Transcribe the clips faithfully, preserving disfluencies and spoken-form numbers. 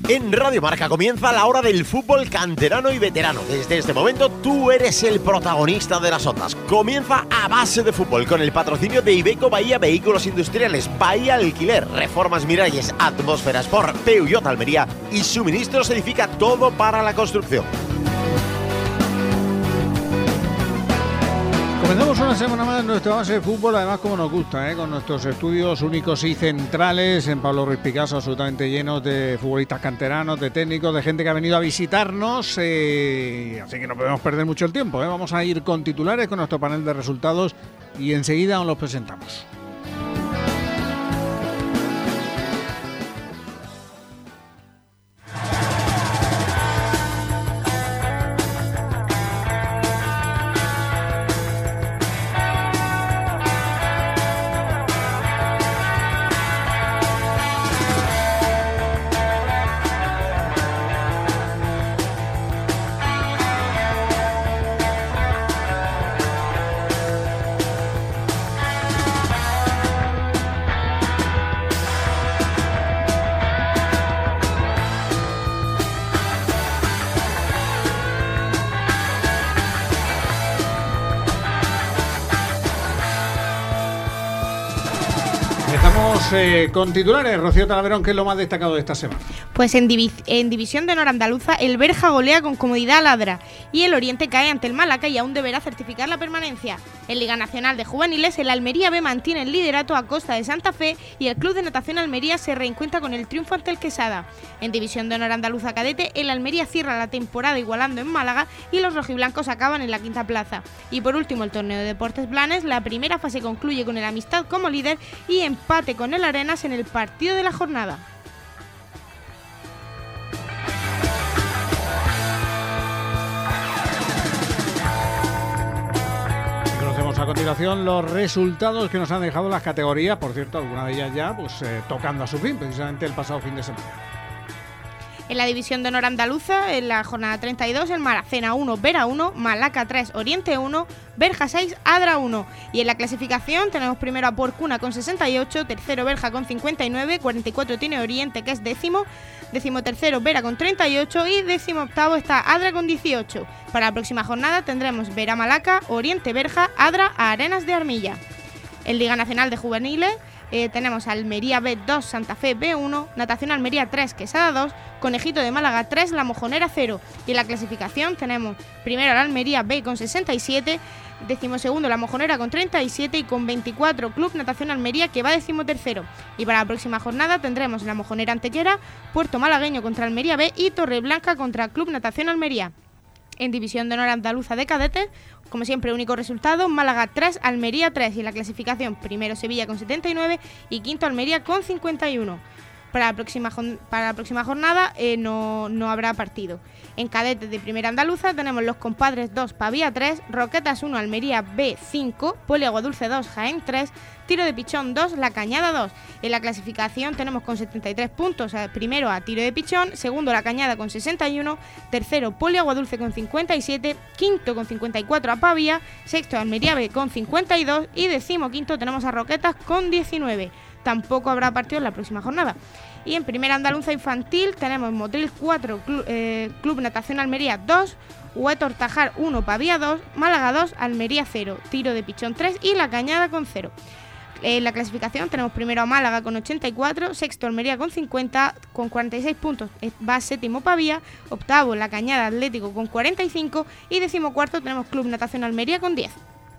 En Radio Marca comienza la hora del fútbol canterano y veterano. Desde este momento tú eres el protagonista de las ondas. Comienza A Base de Fútbol con el patrocinio de Iveco Bahía Vehículos Industriales, Bahía Alquiler, Reformas Miralles, Atmósfera Sport, Peugeot Almería y Suministros Edifica, todo para la construcción. Comenzamos una semana más nuestra base de fútbol, además como nos gusta, ¿eh? Con nuestros estudios únicos y centrales en Pablo Ruiz Picasso, absolutamente llenos de futbolistas canteranos, de técnicos, de gente que ha venido a visitarnos, eh, así que no podemos perder mucho el tiempo, ¿eh? Vamos a ir con titulares, con nuestro panel de resultados y enseguida os los presentamos. Eh, con titulares, Rocío Talaverón, ¿qué es lo más destacado de esta semana? Pues en, divi- en División de Honor Andaluza, el Berja golea con comodidad al Adra y el Oriente cae ante el Málaga y aún deberá certificar la permanencia. En Liga Nacional de Juveniles, el Almería B mantiene el liderato a costa de Santa Fe y el Club de Natación Almería se reencuentra con el triunfo ante el Quesada. En División de Honor Andaluza Cadete, el Almería cierra la temporada igualando en Málaga y los rojiblancos acaban en la quinta plaza. Y por último, el torneo de Deportes Blanes, la primera fase concluye con el Amistad como líder y empate con el Arenas en el partido de la jornada. Conocemos a continuación los resultados que nos han dejado las categorías, por cierto, algunas de ellas ya pues eh, tocando a su fin, precisamente el pasado fin de semana. En la División de Honor Andaluza, en la jornada treinta y dos, el Maracena uno, Vera uno, Malaca tres, Oriente uno, Berja seis, Adra uno. Y en la clasificación tenemos primero a Porcuna con sesenta y ocho, tercero Berja con cincuenta y nueve, cuarenta y cuatro tiene Oriente, que es décimo, décimo tercero Vera con treinta y ocho y décimo octavo está Adra con dieciocho. Para la próxima jornada tendremos Vera Malaca, Oriente Berja, Adra a Arenas de Armilla. En Liga Nacional de Juveniles, Eh, tenemos Almería B dos, Santa Fe B uno, Natación Almería tres, Quesada dos, Conejito de Málaga tres, La Mojonera cero. Y en la clasificación tenemos primero la Almería B con sesenta y siete, decimosegundo La Mojonera con treinta y siete y con veinticuatro Club Natación Almería, que va decimotercero. Y para la próxima jornada tendremos La Mojonera Antequera, Puerto Malagueño contra Almería B y Torreblanca contra Club Natación Almería. En División de Honor Andaluza de Cadetes, como siempre, único resultado, Málaga tres, Almería tres. Y en la clasificación, primero Sevilla con setenta y nueve y quinto Almería con cincuenta y uno. Para la próxima, para la próxima jornada eh, no, no habrá partido. En Cadetes de Primera Andaluza tenemos Los Compadres dos, Pavía tres, Roquetas uno, Almería B cinco, Poliaguadulce dos, Jaén tres, Tiro de Pichón dos, La Cañada dos. En la clasificación tenemos con setenta y tres puntos a, primero a Tiro de Pichón, segundo La Cañada con sesenta y uno, tercero Poliaguadulce con cincuenta y siete, quinto con cincuenta y cuatro a Pavía, sexto Almería B con cincuenta y dos y decimoquinto tenemos a Roquetas con diecinueve. Tampoco habrá partido en la próxima jornada. Y en Primera Andaluza Infantil tenemos Motril cuatro, Club, eh, Club Natación Almería dos, Huétor Tajar uno, Pavía dos, Málaga dos, Almería cero, Tiro de Pichón tres y La Cañada con cero. En la clasificación tenemos primero a Málaga con ochenta y cuatro, sexto Almería con cincuenta, con cuarenta y seis puntos va séptimo Pavía, octavo La Cañada Atlético con cuarenta y cinco y decimocuarto tenemos Club Natación Almería con diez.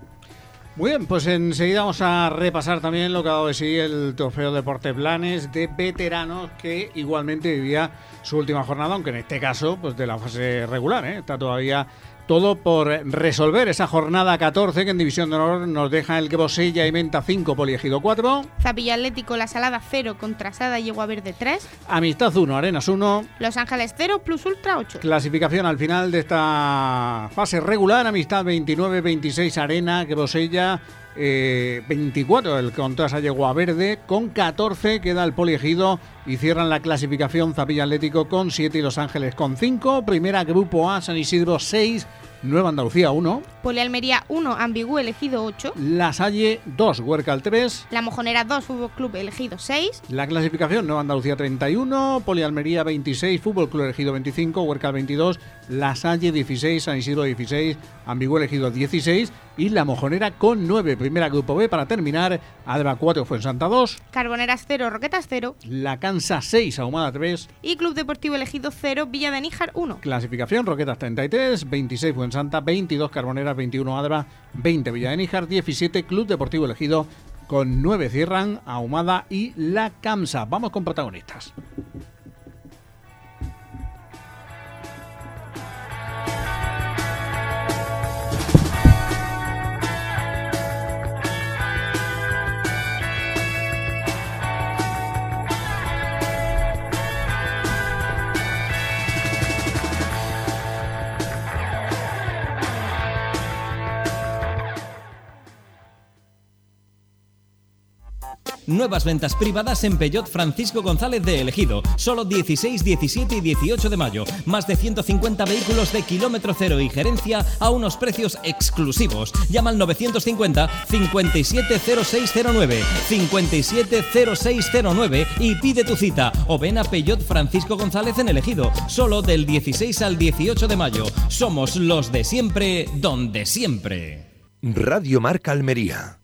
Muy bien, pues enseguida vamos a repasar también lo que ha dado de sí el Trofeo Deportes Blanes de veteranos, que igualmente vivía su última jornada, aunque en este caso pues de la fase regular, ¿eh? Está todavía todo por resolver esa jornada catorce, que en División de Honor nos deja el Quebosella y Menta cinco, Poliegido cuatro. Zapilla Atlético La Salada cero, Contrasada y Yegua Verde tres. Amistad uno, Arenas uno. Los Ángeles cero, Plus Ultra ocho. Clasificación al final de esta fase regular: Amistad veintinueve, veintiséis Arena, Quebosella eh, veinticuatro el Contrasa Yegua Verde, con catorce queda el Poliegido y cierran la clasificación Zapilla Atlético con siete y Los Ángeles con cinco. Primera Grupo A, San Isidro seis, Nueva Andalucía uno. Polialmería uno, Ambigú Elegido ocho. La Salle dos, Huércal tres. La Mojonera dos, Fútbol Club Elegido seis. La clasificación: Nueva Andalucía treinta y uno, Polialmería veintiséis, Fútbol Club Elegido veinticinco, Huércal veintidós, La Salle dieciséis, San Isidro dieciséis, Ambigú Elegido dieciséis y La Mojonera con nueve. Primera Grupo B para terminar: Adra cuatro, Fuensanta dos. Carboneras cero, Roquetas cero. La Cansa seis, Ahumada tres. Y Club Deportivo Elegido cero, Villa de Níjar uno. Clasificación: Roquetas treinta y tres, veintiséis Fuensanta, veintidós Carboneras, veintiuno Adra, veinte Villa de Níjar, diecisiete Club Deportivo Elegido. Con nueve cierran Ahumada y La Camsa. Vamos con protagonistas. Nuevas ventas privadas en Peugeot Francisco González de El Ejido. Solo dieciséis, diecisiete y dieciocho de mayo. Más de ciento cincuenta vehículos de kilómetro cero y gerencia a unos precios exclusivos. Llama al novecientos cincuenta, cincuenta y siete cero seis cero nueve, cincuenta y siete cero seis cero nueve y pide tu cita. O ven a Peugeot Francisco González en El Ejido. Solo del dieciséis al dieciocho de mayo. Somos los de siempre, donde siempre. Radio Marca Almería.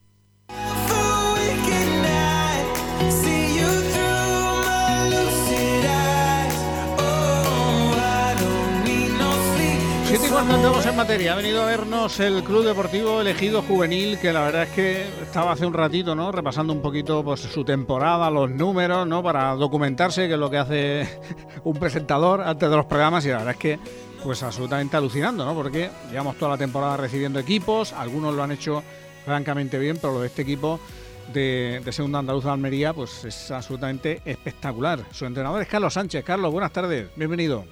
siete y cuando entramos en materia, ha venido a vernos el Club Deportivo Elegido Juvenil, que la verdad es que estaba hace un ratito, ¿no?, repasando un poquito pues su temporada, los números, ¿no?, para documentarse, que es lo que hace un presentador antes de los programas, y la verdad es que pues absolutamente alucinando, ¿no?, porque llevamos toda la temporada recibiendo equipos, algunos lo han hecho francamente bien, pero lo de este equipo de, de Segunda Andaluza de Almería pues es absolutamente espectacular. Su entrenador es Carlos Sánchez. Carlos, buenas tardes, bienvenido.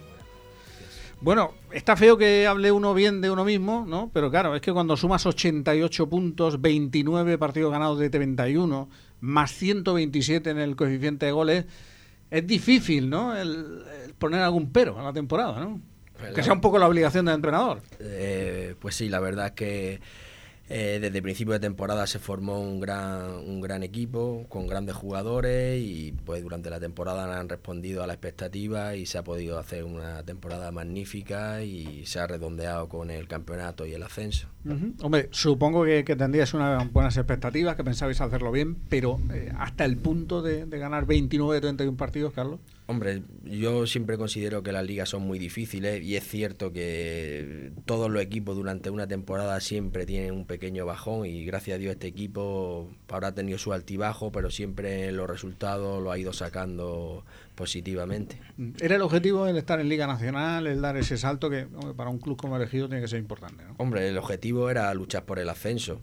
Bueno, está feo que hable uno bien de uno mismo, ¿no? Pero claro, es que cuando sumas ochenta y ocho puntos, veintinueve partidos ganados de treinta y uno, más ciento veintisiete en el coeficiente de goles, es difícil, ¿no?, el, el poner algún pero a la temporada, ¿no? Pues que sea un poco la obligación del entrenador. Eh, pues sí, la verdad es que Eh, desde el principio de temporada se formó un gran un gran equipo con grandes jugadores y pues durante la temporada han respondido a la expectativa y se ha podido hacer una temporada magnífica y se ha redondeado con el campeonato y el ascenso. Uh-huh. Hombre, supongo que, que tendríais unas buenas expectativas, que pensabais hacerlo bien, pero eh, hasta el punto de, de ganar veintinueve de treinta y uno partidos, Carlos. Hombre, yo siempre considero que las ligas son muy difíciles y es cierto que todos los equipos durante una temporada siempre tienen un pequeño bajón y gracias a Dios este equipo habrá tenido su altibajo, pero siempre los resultados lo ha ido sacando positivamente. ¿Era el objetivo el estar en Liga Nacional, el dar ese salto que hombre, para un club como Elegido tiene que ser importante, ¿no? Hombre, el objetivo era luchar por el ascenso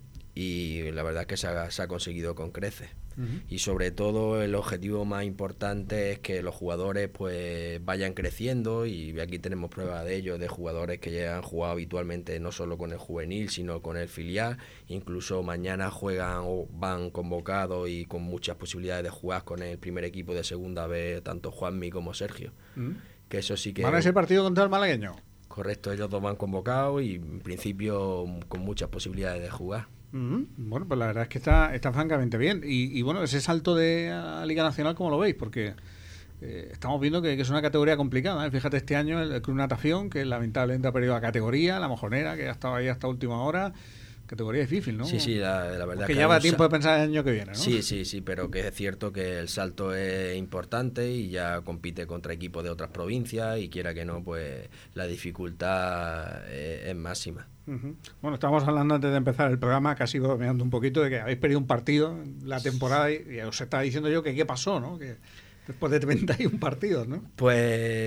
y la verdad es que se ha, se ha conseguido con creces. Uh-huh. Y sobre todo el objetivo más importante es que los jugadores pues vayan creciendo y aquí tenemos prueba de ello, de jugadores que ya han jugado habitualmente no solo con el juvenil sino con el filial, incluso mañana juegan o van convocados y con muchas posibilidades de jugar con el primer equipo de segunda B, tanto Juanmi como Sergio. Uh-huh. Que eso sí que ¿van a ese partido contra el malagueño? Correcto, ellos dos van convocados y en principio con muchas posibilidades de jugar. Uh-huh. Bueno, pues la verdad es que está, está francamente bien. Y, y bueno, ese salto de a Liga Nacional, ¿cómo lo veis? Porque eh, estamos viendo que, que es una categoría complicada, ¿eh? Fíjate, este año el, el Club Natación, que lamentablemente ha perdido la categoría, la Mojonera, que ha estado ahí hasta última hora. Categoría difícil, ¿no? Sí, sí, la, la verdad que ya va tiempo de pensar el año que viene, ¿no? Sí, sí, sí, pero que es cierto que el salto es importante y ya compite contra equipos de otras provincias y quiera que no, pues la dificultad es, es máxima. Uh-huh. Bueno, estábamos hablando antes de empezar el programa, casi bromeando un poquito, de que habéis perdido un partido en la temporada y, y os estaba diciendo yo que qué pasó, ¿no? Que después de treinta y uno partidos, ¿no? Pues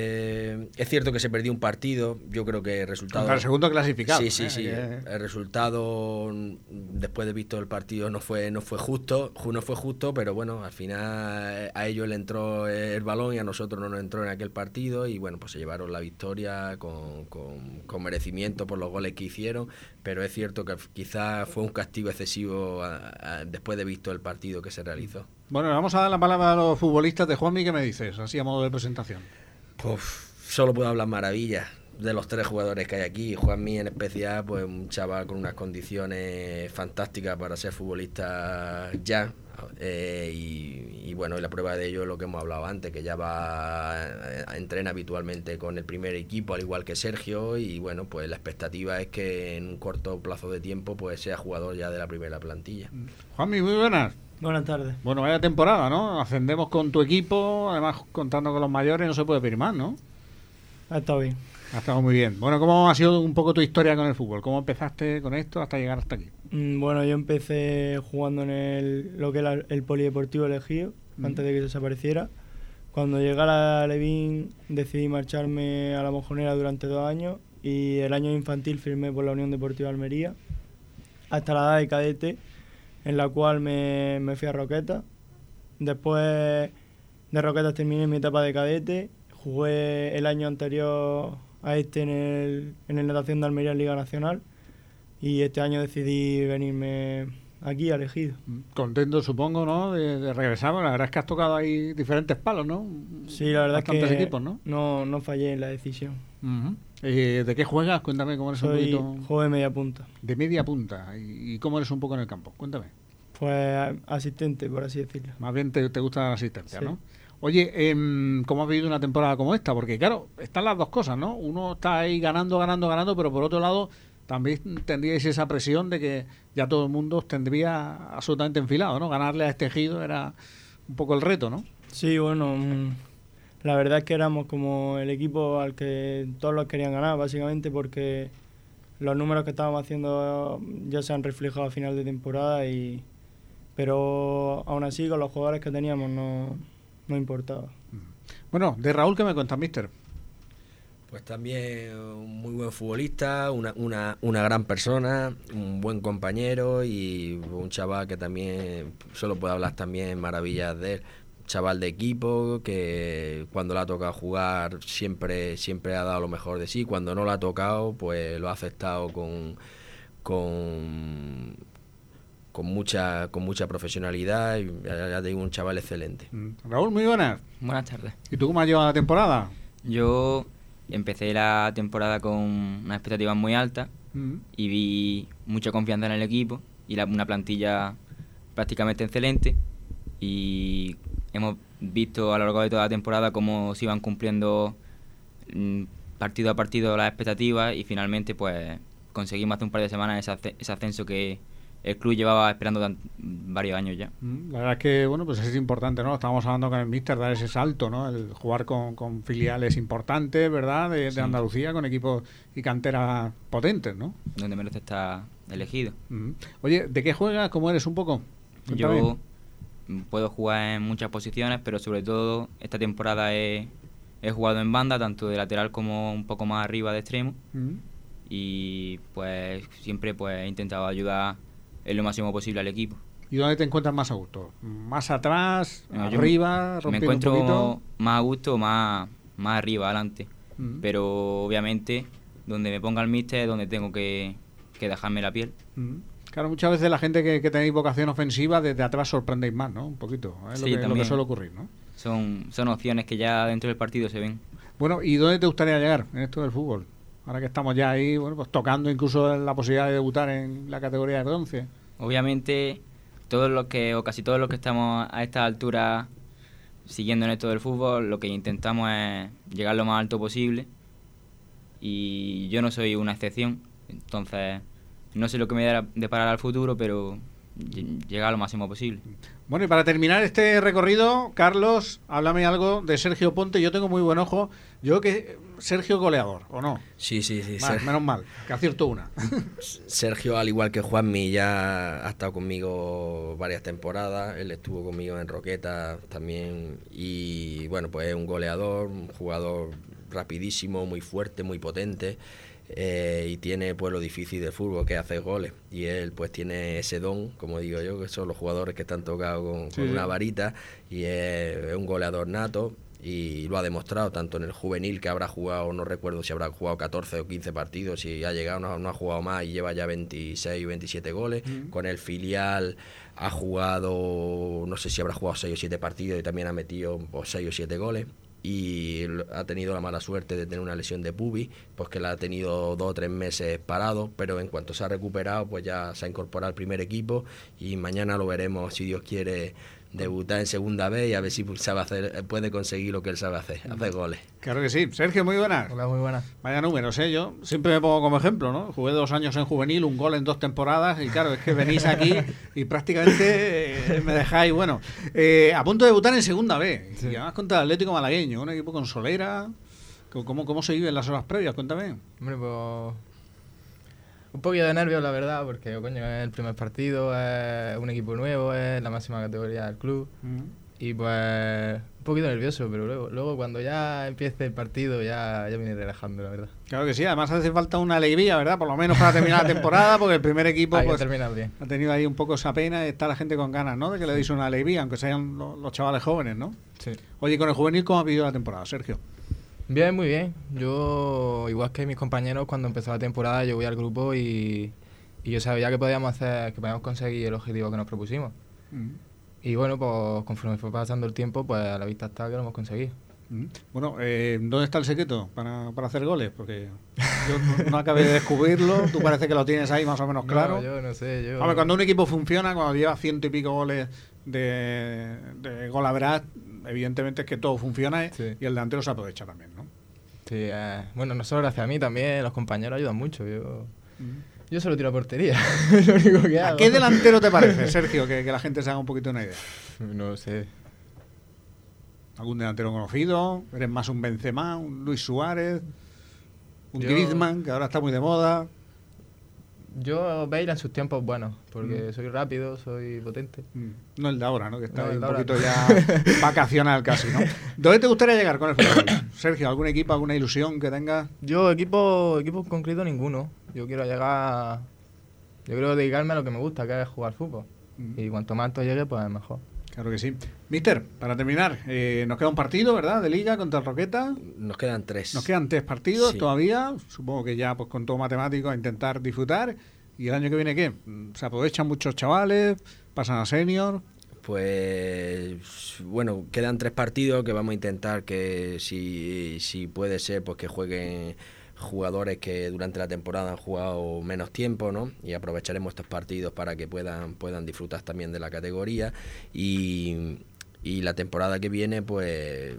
es cierto que se perdió un partido. Yo creo que el resultado... Contra el segundo clasificado. Sí, sí, ¿eh? sí. Que... El resultado, después de visto el partido, no fue no fue justo, no fue justo, pero bueno, al final a ellos le entró el balón y a nosotros no nos entró en aquel partido y bueno, pues se llevaron la victoria con, con, con merecimiento por los goles que hicieron, pero es cierto que quizás fue un castigo excesivo a, a, después de visto el partido que se realizó. Bueno, vamos a dar la palabra a los futbolistas de Juanmi. ¿Qué me dices? Así a modo de presentación. Pues solo puedo hablar maravillas. de los tres jugadores que hay aquí, Juanmi en especial, pues un chaval con unas condiciones fantásticas para ser futbolista ya. Eh, y, y bueno, y la prueba de ello es lo que hemos hablado antes, que ya va a, a entrena habitualmente con el primer equipo, al igual que Sergio, y bueno, pues la expectativa es que en un corto plazo de tiempo pues sea jugador ya de la primera plantilla. Juanmi, muy buenas. Buenas tardes. Bueno, vaya temporada, ¿no? Ascendemos con tu equipo, además contando con los mayores, no se puede pedir más, ¿no? Ha estado bien. Ha estado muy bien. Bueno, ¿cómo ha sido un poco tu historia con el fútbol? ¿Cómo empezaste con esto hasta llegar hasta aquí? Mm, Bueno, yo empecé jugando en el, lo que era el Polideportivo Elegido, mm. antes de que desapareciera. Cuando llegué a la Levín decidí marcharme a la Mojonera durante dos años y el año infantil firmé por la Unión Deportiva Almería hasta la edad de cadete, en la cual me, me fui a Roquetas. Después de Roquetas terminé mi etapa de cadete, jugué el año anterior a este en el, en el Natación de Almería en Liga Nacional y este año decidí venirme aquí a Elegido. Contento, supongo, ¿no? De, de regresar. La verdad es que has tocado ahí diferentes palos, ¿no? Sí, la verdad Bastantes es que equipos, ¿no? No, no fallé en la decisión. Uh-huh. eh, ¿De qué juegas? Cuéntame cómo eres Soy, un poquito. Juego de media punta. De media punta. ¿Y, y cómo eres un poco en el campo? Cuéntame. Pues asistente, por así decirlo. Más bien te, te gusta la asistencia, Sí. ¿no? Oye, eh, ¿cómo has vivido una temporada como esta? Porque claro, están las dos cosas, ¿no? Uno está ahí ganando, ganando, ganando, pero por otro lado también tendríais esa presión de que ya todo el mundo os tendría absolutamente enfilado, ¿no? Ganarle a este Ejido era un poco el reto, ¿no? Sí, bueno, mm, la verdad es que éramos como el equipo al que todos los querían ganar, básicamente porque los números que estábamos haciendo ya se han reflejado a final de temporada, y pero aún así con los jugadores que teníamos no, no importaba. Bueno, de Raúl, ¿qué me cuentas, mister? Pues también un muy buen futbolista, una, una, una gran persona, un buen compañero y un chaval que también, solo puedo hablar también maravillas de él, un chaval de equipo que cuando le ha tocado jugar siempre, siempre ha dado lo mejor de sí, cuando no le ha tocado pues lo ha aceptado con, con, con, mucha, con mucha profesionalidad y ya, ya te digo, un chaval excelente. Raúl, muy buenas. Buenas tardes. ¿Y tú cómo has llevado la temporada? Yo empecé la temporada con unas expectativas muy altas Mm. y vi mucha confianza en el equipo y la- una plantilla prácticamente excelente, y hemos visto a lo largo de toda la temporada cómo se iban cumpliendo mm, partido a partido las expectativas, y finalmente pues conseguimos hace un par de semanas ese, asce- ese ascenso que el club llevaba esperando tan- varios años ya. Mm, La verdad es que, bueno, pues es importante, ¿no? Estábamos hablando con el míster, dar ese salto, ¿no? El jugar con, con filiales importantes, ¿verdad? De, de Sí. Andalucía, con equipos y canteras potentes, ¿no? Donde merece estar elegido. Mm. Oye, ¿de qué juegas? ¿Cómo eres un poco? Cuéntame. Yo mm, puedo jugar en muchas posiciones, pero sobre todo esta temporada he, he jugado en banda, tanto de lateral como un poco más arriba de extremo, Mm. y pues siempre pues he intentado ayudar en lo máximo posible al equipo. ¿Y dónde te encuentras más a gusto? ¿Más atrás? No, yo ¿Arriba? Me ¿Rompiendo encuentro un poquito? más a gusto, más, más arriba, adelante. Mm. Pero obviamente donde me ponga el míster es donde tengo que, que dejarme la piel. Mm. Claro, muchas veces la gente que, que tenéis vocación ofensiva, desde atrás sorprendéis más, ¿no? Un poquito. Es lo, Sí, que, lo que también. suele ocurrir, ¿no? Son, son opciones que ya dentro del partido se ven. Bueno, ¿y dónde te gustaría llegar en esto del fútbol? Ahora que estamos ya ahí, bueno, pues tocando incluso la posibilidad de debutar en la categoría de bronce. Obviamente, todos los que, o casi todos los que estamos a esta altura siguiendo en esto del fútbol, lo que intentamos es llegar lo más alto posible, y yo no soy una excepción, entonces no sé lo que me dará- deparará el futuro, pero ll- llegar lo máximo posible. Bueno, y para terminar este recorrido, Carlos, háblame algo de Sergio Ponte. Yo tengo muy buen ojo. Yo que Sergio goleador, ¿o no? Sí, sí, sí. Vale, Ser- menos mal, que acierto una. Sergio, al igual que Juanmi, ya ha estado conmigo varias temporadas. Él estuvo conmigo en Roquetas también. Y bueno, pues es un goleador, un jugador rapidísimo, muy fuerte, muy potente. Eh, y tiene pues lo difícil del fútbol, que es hacer goles. Y él pues tiene ese don, como digo yo, que son los jugadores que están tocados con, Sí, con sí. una varita. Y es, es un goleador nato. Y lo ha demostrado tanto en el juvenil, que habrá jugado, no recuerdo si habrá jugado catorce o quince partidos, si ha llegado, no, no ha jugado más y lleva ya veintiséis o veintisiete goles. Mm. Con el filial ha jugado, no sé si habrá jugado seis o siete partidos y también ha metido seis o siete goles. y ha tenido la mala suerte de tener una lesión de pubis, pues que la ha tenido dos o tres meses parado, pero en cuanto se ha recuperado, pues ya se ha incorporado al primer equipo y mañana lo veremos, si Dios quiere, debutar en segunda vez y a ver si sabe hacer, puede conseguir lo que él sabe hacer, hacer goles. Claro que sí. Sergio, muy buenas. Hola, muy buenas. Vaya números, ¿eh? Yo siempre me pongo como ejemplo, ¿no? Jugué dos años en juvenil, un gol en dos temporadas y claro, es que venís aquí y prácticamente eh, me dejáis, bueno, eh, a punto de debutar en segunda vez. Sí. Y además contra el Atlético Malagueño, un equipo con solera. ¿Cómo, cómo se viven las horas previas? Cuéntame. Hombre, pues... un poquito de nervios, la verdad, porque coño, es el primer partido, es un equipo nuevo, es la máxima categoría del club. Uh-huh. Y pues un poquito nervioso, pero luego luego cuando ya empiece el partido ya, ya viene relajando, la verdad. Claro que sí, además hace falta una alegría, ¿verdad? Por lo menos para terminar la temporada, porque el primer equipo Hay pues, que terminar bien. Ha tenido ahí un poco esa pena y está la gente con ganas, ¿no? De que le deis una alegría, aunque sean los, los chavales jóvenes, ¿no? Sí. Oye, con el juvenil, ¿cómo ha vivido la temporada, Sergio? Bien, muy bien. Yo, igual que mis compañeros, cuando empezó la temporada, yo voy al grupo y, y yo sabía que podíamos hacer, que podíamos conseguir el objetivo que nos propusimos. Mm. Y bueno, pues conforme fue pasando el tiempo, pues a la vista está que lo hemos conseguido. Mm. Bueno, eh, ¿dónde está el secreto para, para hacer goles? Porque yo no, no acabé de descubrirlo. Tú parece que lo tienes ahí más o menos claro. No, yo no sé. Yo... Hombre, cuando un equipo funciona, cuando lleva ciento y pico goles de, de gol average, evidentemente es que todo funciona, ¿eh? Sí. Y el delantero se aprovecha también, ¿no? Sí, eh, bueno, no solo gracias a mí, también los compañeros ayudan mucho. Yo, mm. yo solo tiro a portería, es lo único que hago. ¿A qué delantero te parece, Sergio? Que, que la gente se haga un poquito una idea. No sé. ¿Algún delantero conocido? ¿Eres más un Benzema, un Luis Suárez, un yo... Griezmann, que ahora está muy de moda? Yo Bale en sus tiempos buenos, porque mm. soy rápido, soy potente. Mm. No el de ahora, ¿no? Que está no, ahí un poquito ahora. ya vacacional casi, ¿no? ¿Dónde te gustaría llegar con el fútbol? Sergio, ¿algún equipo, alguna ilusión que tengas? Yo, equipo, equipo en concreto, ninguno. Yo quiero llegar... Yo quiero dedicarme a lo que me gusta, que es jugar fútbol. Mm. Y cuanto más alto llegue, pues mejor. Claro que sí. Mister, para terminar, eh, nos queda un partido, ¿verdad? De Liga contra el Roqueta. Nos quedan tres. Nos quedan tres partidos sí. todavía. Supongo que ya pues con todo matemático a intentar disfrutar. ¿Y el año que viene qué? ¿Se aprovechan muchos chavales? ¿Pasan a senior? Pues bueno, quedan tres partidos que vamos a intentar que si, si puede ser pues que jueguen jugadores que durante la temporada han jugado menos tiempo, ¿no? Y aprovecharemos estos partidos para que puedan puedan disfrutar también de la categoría y, y la temporada que viene pues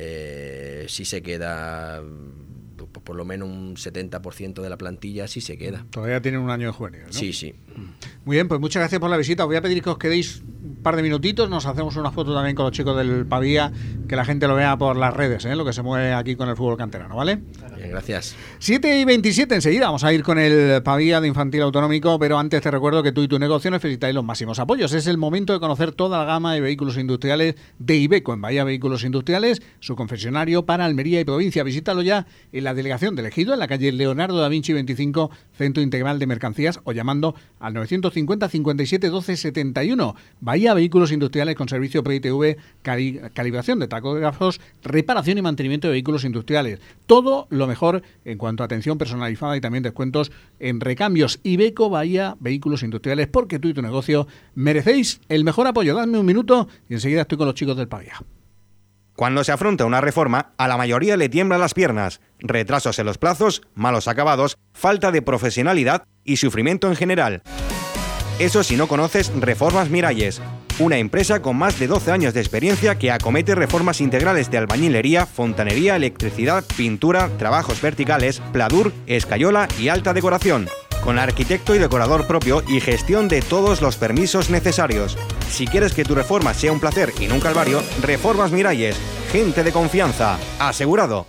eh, si se queda pues, por lo menos un setenta por ciento de la plantilla sí se queda. Todavía tienen un año de juvenil, ¿no? Sí, sí. Muy bien, pues muchas gracias por la visita. Os voy a pedir que os quedéis un par de minutitos, nos hacemos una foto también con los chicos del Pavía, que la gente lo vea por las redes, ¿eh? Lo que se mueve aquí con el fútbol canterano, ¿vale? Bien, gracias. siete y veintisiete, enseguida vamos a ir con el Pavía de Infantil Autonómico, pero antes te recuerdo que tú y tu negocio necesitáis los máximos apoyos. Es el momento de conocer toda la gama de vehículos industriales de Iveco en Bahía Vehículos Industriales, su concesionario para Almería y provincia. Visítalo ya en la delegación de Ejido, en la calle Leonardo da Vinci veinticinco, Centro Integral de Mercancías, o llamando al novecientos cincuenta, cincuenta y siete, doce, setenta y uno. Bahía Vehículos Industriales con servicio P I T V, cali calibración de tacógrafos, reparación y mantenimiento de vehículos industriales. Todo lo mejor en cuanto a atención personalizada y también descuentos en recambios. Iveco Bahía Vehículos Industriales, porque tú y tu negocio merecéis el mejor apoyo. Dadme un minuto y enseguida estoy con los chicos del Pavía. Cuando se afronta una reforma, a la mayoría le tiemblan las piernas, retrasos en los plazos, malos acabados, falta de profesionalidad y sufrimiento en general. Eso si no conoces Reformas Miralles, una empresa con más de doce años de experiencia que acomete reformas integrales de albañilería, fontanería, electricidad, pintura, trabajos verticales, pladur, escayola y alta decoración, con arquitecto y decorador propio y gestión de todos los permisos necesarios. Si quieres que tu reforma sea un placer y no un calvario, Reformas Miralles, gente de confianza, asegurado.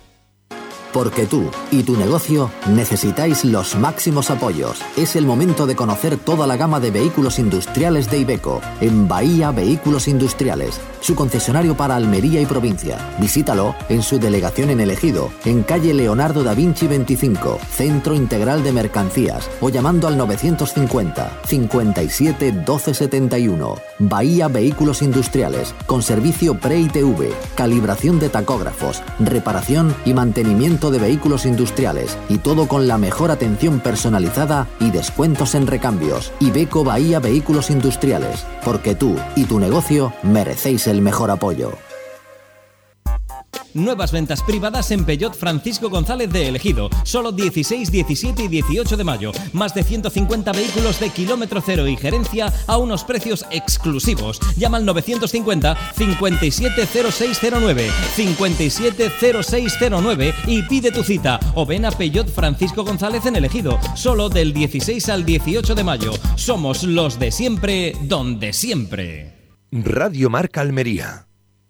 Porque tú y tu negocio necesitáis los máximos apoyos. Es el momento de conocer toda la gama de vehículos industriales de Iveco en Bahía Vehículos Industriales, su concesionario para Almería y provincia. Visítalo en su delegación en El Ejido, en calle Leonardo da Vinci veinticinco, Centro Integral de Mercancías, o llamando al novecientos cincuenta, cincuenta y siete, doce, setenta y uno. Bahía Vehículos Industriales, con servicio P I T V, calibración de tacógrafos, reparación y mantenimiento de vehículos industriales, y todo con la mejor atención personalizada y descuentos en recambios. Iveco Bahía Vehículos Industriales, porque tú y tu negocio merecéis el mejor apoyo. Nuevas ventas privadas en Peugeot Francisco González de El Ejido. Solo dieciséis, diecisiete y dieciocho de mayo. Más de ciento cincuenta vehículos de kilómetro cero y gerencia a unos precios exclusivos. Llama al novecientos cincuenta, cincuenta y siete cero seis cero nueve, cincuenta y siete cero seis cero nueve y pide tu cita. O ven a Peugeot Francisco González en El Ejido. Solo del dieciséis al dieciocho de mayo. Somos los de siempre, donde siempre. Radio Marca Almería.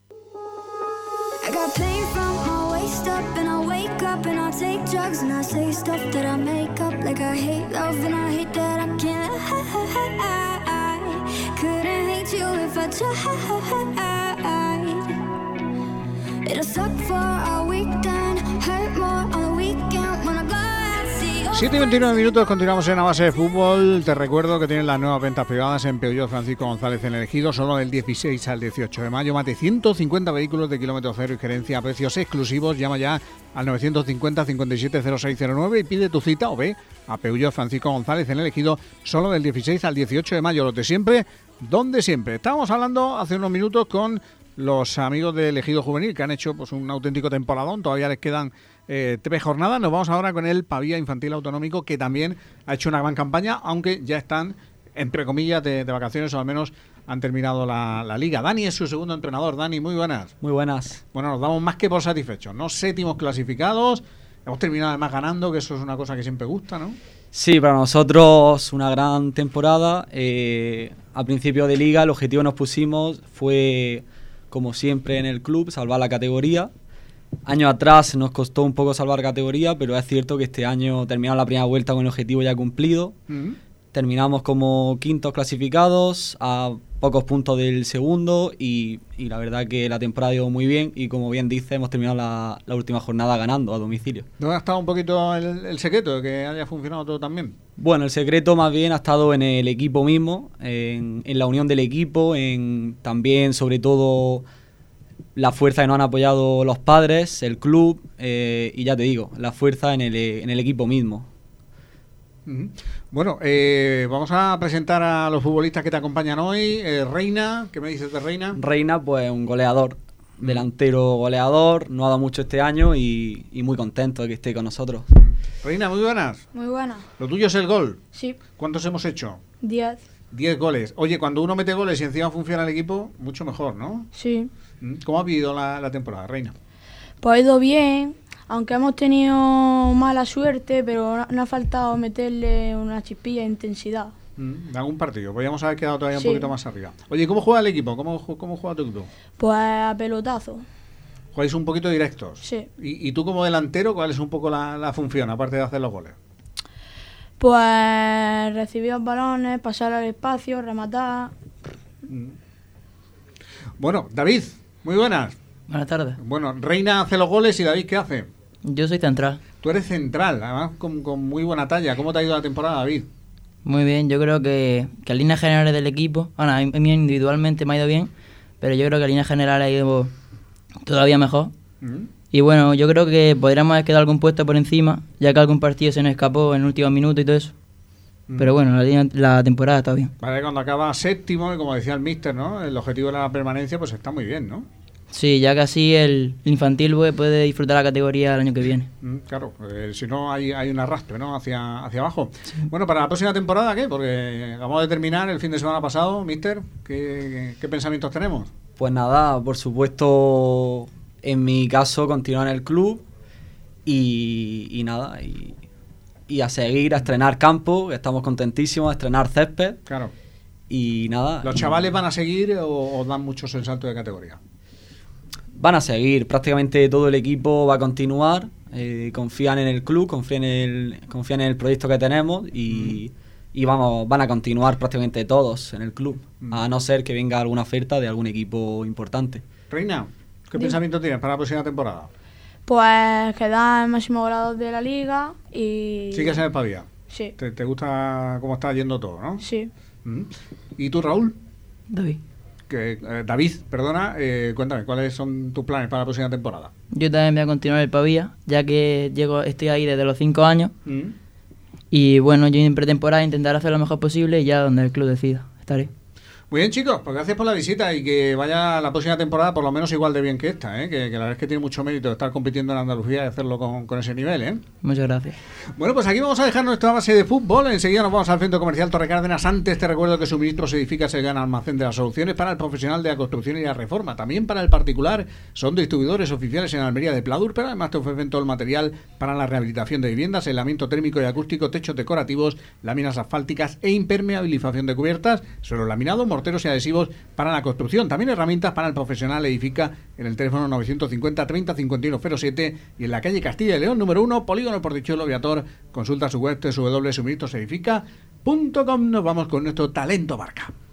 Drugs and I say stuff that I make up, like I hate love and I hate that I can't. I couldn't hate you if I tried. It'll suck for a weekend, hurt more on the weekend when I go and see you. siete y veintinueve minutos, continuamos en la base de fútbol. Te recuerdo que tienen las nuevas ventas privadas en Peugeot Francisco González en El Ejido, solo del dieciséis al dieciocho de mayo. Más de ciento cincuenta vehículos de kilómetro cero y gerencia a precios exclusivos. Llama ya al novecientos cincuenta, cincuenta y siete cero seis cero nueve y pide tu cita o ve a Peugeot Francisco González en El Ejido, solo del dieciséis al dieciocho de mayo. Los de siempre, donde siempre. Estábamos hablando hace unos minutos con los amigos del Ejido Juvenil, que han hecho pues un auténtico temporadón. Todavía les quedan eh, tres jornadas. Nos vamos ahora con el Pavía Infantil Autonómico, que también ha hecho una gran campaña, aunque ya están, entre comillas, de, de vacaciones, o al menos han terminado la, la liga. Dani es su segundo entrenador. Dani, muy buenas. Muy buenas. Bueno, nos damos más que por satisfechos, ¿no? Séptimos clasificados, hemos terminado además ganando, que eso es una cosa que siempre gusta, ¿no? Sí, para nosotros una gran temporada. Eh, a principio de liga el objetivo que nos pusimos fue, como siempre en el club, salvar la categoría. Años atrás nos costó un poco salvar categoría, pero es cierto que este año terminamos la primera vuelta con el objetivo ya cumplido. Uh-huh. Terminamos como quintos clasificados, a pocos puntos del segundo, y, y la verdad que la temporada ha ido muy bien, y como bien dice, hemos terminado la, la última jornada ganando a domicilio. ¿Dónde ha estado un poquito el, el secreto de que haya funcionado todo tan bien? Bueno, el secreto más bien ha estado en el equipo mismo, en, en la unión del equipo, en también sobre todo la fuerza que nos han apoyado los padres, el club, eh, y ya te digo, la fuerza en el, en el equipo mismo. Bueno, eh, vamos a presentar a los futbolistas que te acompañan hoy. eh, Reina, ¿qué me dices de Reina? Reina, pues un goleador, mm. delantero goleador, no ha dado mucho este año y, y muy contento de que esté con nosotros. Reina, muy buenas. Muy buenas. ¿Lo tuyo es el gol? Sí. ¿Cuántos hemos hecho? Diez. Diez goles. Oye, cuando uno mete goles y encima funciona el equipo, mucho mejor, ¿no? Sí. ¿Cómo ha vivido la, la temporada, Reina? Pues ha ido bien, aunque hemos tenido mala suerte, pero no ha faltado meterle una chispilla de intensidad. Mm, ¿Algún partido? Podríamos haber quedado todavía sí. un poquito más arriba. Oye, ¿cómo juega el equipo? ¿Cómo, cómo juega tu equipo? Pues a pelotazo. ¿Jugáis un poquito directos? Sí. ¿Y, y tú como delantero, cuál es un poco la, la función, aparte de hacer los goles? Pues recibir los balones, pasar al espacio, rematar. Mm. Bueno, David, muy buenas. Buenas tardes. Bueno, Reina hace los goles y David, ¿qué hace? Yo soy central. Tú eres central, además con, con muy buena talla. ¿Cómo te ha ido la temporada, David? Muy bien, yo creo que, que a líneas generales del equipo, bueno, a mí individualmente me ha ido bien, pero yo creo que a líneas generales ha ido todavía mejor. Uh-huh. Y bueno, yo creo que podríamos haber quedado algún puesto por encima, ya que algún partido se nos escapó en el último minuto y todo eso. Uh-huh. Pero bueno, la, la temporada está bien. Vale, cuando acaba séptimo, y como decía el míster, ¿no? El objetivo de la permanencia, pues está muy bien, ¿no? Sí, ya que así el infantil pues, puede disfrutar la categoría el año que viene. Mm, claro, eh, si no hay, hay un arrastre, ¿no? Hacia, hacia abajo. Sí. Bueno, para la próxima temporada, ¿qué? Porque acabamos de terminar el fin de semana pasado, míster. ¿Qué, qué pensamientos tenemos? Pues nada, por supuesto, en mi caso, continuar en el club y, y nada, y, y a seguir, a estrenar campo, estamos contentísimos, a estrenar césped. Claro. Y nada. ¿Los chavales van a seguir o, o dan muchos el salto de categoría? Van a seguir, prácticamente todo el equipo va a continuar, eh, confían en el club, confían en el, confían en el proyecto que tenemos y, mm. y vamos, van a continuar prácticamente todos en el club, mm. a no ser que venga alguna oferta de algún equipo importante. Reina, ¿qué sí. pensamiento tienes para la próxima temporada? Pues quedar en máximo grado de la liga y... ¿Sigues en el Pavía? Sí. ¿Te, te gusta cómo está yendo todo, no? Sí. Mm. ¿Y tú, Raúl? David. Que, eh, David, perdona, eh, cuéntame, ¿cuáles son tus planes para la próxima temporada? Yo también voy a continuar el Pavía, ya que llego, estoy ahí desde los cinco años. Mm. Y bueno, yo en pretemporada intentaré hacer lo mejor posible y ya donde el club decida, estaré. Muy bien, chicos, pues gracias por la visita y que vaya la próxima temporada por lo menos igual de bien que esta, ¿eh? que, que la verdad es que tiene mucho mérito estar compitiendo en Andalucía y hacerlo con, con ese nivel. ¿eh? Muchas gracias. Bueno, pues aquí vamos a dejar nuestra base de fútbol. Enseguida nos vamos al Centro Comercial Torre Cárdenas. Antes te recuerdo que Suministros Edifica es el gran almacén de las soluciones para el profesional de la construcción y la reforma. También para el particular son distribuidores oficiales en Almería de Pladur, pero además te ofrecen todo el material para la rehabilitación de viviendas, aislamiento térmico y acústico, techos decorativos, láminas asfálticas e impermeabilización de cubiertas, suelo laminado, morteros y adhesivos para la construcción. También herramientas para el profesional. Edifica en el teléfono novecientos cincuenta treinta cincuenta y uno cero siete y en la calle Castilla y León número uno, Polígono Portichuelo Viator. Consulta su web doble u doble u doble u punto suministros edifica punto com. Nos vamos con nuestro talento marca.